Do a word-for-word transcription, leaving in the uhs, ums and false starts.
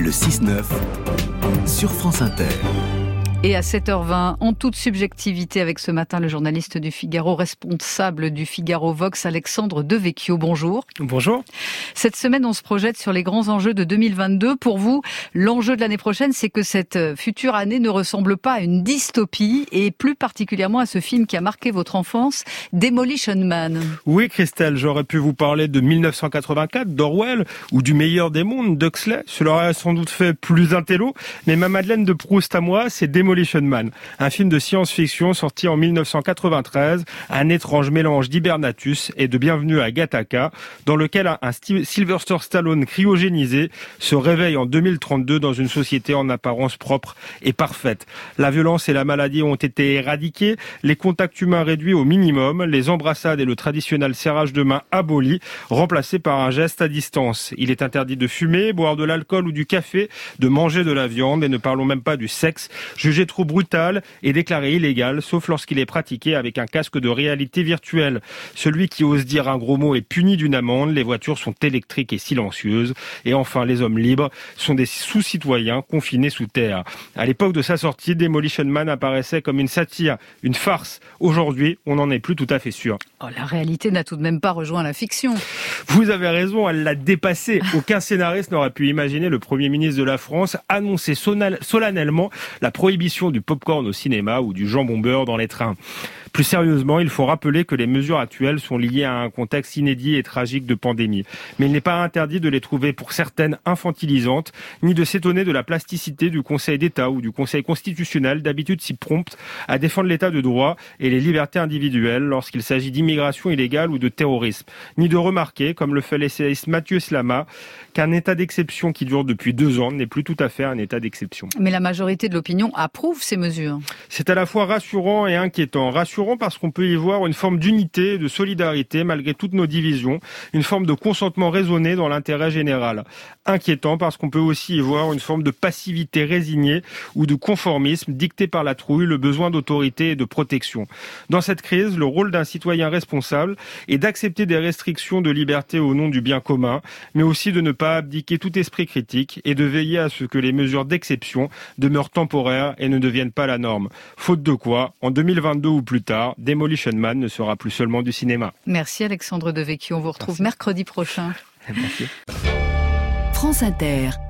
Le six neuf sur France Inter. Et à sept heures vingt, en toute subjectivité avec ce matin le journaliste du Figaro, responsable du Figaro Vox, Alexandre Devecchio. Bonjour. Bonjour. Cette semaine, on se projette sur les grands enjeux de deux mille vingt-deux. Pour vous, l'enjeu de l'année prochaine, c'est que cette future année ne ressemble pas à une dystopie et plus particulièrement à ce film qui a marqué votre enfance, Demolition Man. Oui, Christelle, j'aurais pu vous parler de dix-neuf cent quatre-vingt-quatre, d'Orwell, ou du meilleur des mondes, d'Huxley. Cela aurait sans doute fait plus intello, mais ma Madeleine de Proust à moi, c'est Demolition Man, un film de science-fiction sorti en dix-neuf cent quatre-vingt-treize, un étrange mélange d'Hibernatus et de Bienvenue à Gattaca, dans lequel un Sylvester Stallone cryogénisé se réveille en deux mille trente-deux dans une société en apparence propre et parfaite. La violence et la maladie ont été éradiquées, les contacts humains réduits au minimum, les embrassades et le traditionnel serrage de main abolis, remplacés par un geste à distance. Il est interdit de fumer, boire de l'alcool ou du café, de manger de la viande, et ne parlons même pas du sexe, jugé trop brutal et déclaré illégal, sauf lorsqu'il est pratiqué avec un casque de réalité virtuelle. Celui qui ose dire un gros mot est puni d'une amende, les voitures sont électriques et silencieuses, et enfin les hommes libres sont des sous-citoyens confinés sous terre. À l'époque de sa sortie, Demolition Man apparaissait comme une satire, une farce. Aujourd'hui, on n'en est plus tout à fait sûr. Oh, la réalité n'a tout de même pas rejoint la fiction. Vous avez raison, elle l'a dépassé. Aucun scénariste n'aurait pu imaginer le Premier ministre de la France annoncer solennellement la prohibition du popcorn au cinéma ou du jambon beurre dans les trains. Plus sérieusement, il faut rappeler que les mesures actuelles sont liées à un contexte inédit et tragique de pandémie. Mais il n'est pas interdit de les trouver pour certaines infantilisantes, ni de s'étonner de la plasticité du Conseil d'État ou du Conseil constitutionnel, d'habitude si prompte à défendre l'état de droit et les libertés individuelles lorsqu'il s'agit d'immigration illégale ou de terrorisme. Ni de remarquer, comme le fait l'essayiste Mathieu Slama, qu'un état d'exception qui dure depuis deux ans n'est plus tout à fait un état d'exception. Mais la majorité de l'opinion approuve ces mesures. C'est à la fois rassurant et inquiétant. Rassurant parce qu'on peut y voir une forme d'unité, de solidarité malgré toutes nos divisions, une forme de consentement raisonné dans l'intérêt général. Inquiétant parce qu'on peut aussi y voir une forme de passivité résignée ou de conformisme dicté par la trouille, le besoin d'autorité et de protection. Dans cette crise, le rôle d'un citoyen responsable est d'accepter des restrictions de liberté au nom du bien commun, mais aussi de ne pas abdiquer tout esprit critique et de veiller à ce que les mesures d'exception demeurent temporaires et ne deviennent pas la norme. Faute de quoi, en deux mille vingt-deux ou plus tard, Demolition Man ne sera plus seulement du cinéma. Merci Alexandre Devecchio, on vous retrouve Merci. mercredi prochain. Merci. France Inter.